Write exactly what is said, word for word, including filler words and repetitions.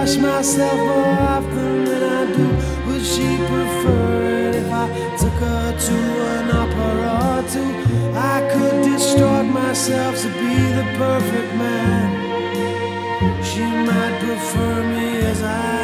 wash myself more often than I do. Would she prefer it if I took her to an opera or two? I could distort myself to be the perfect man. She might prefer me as I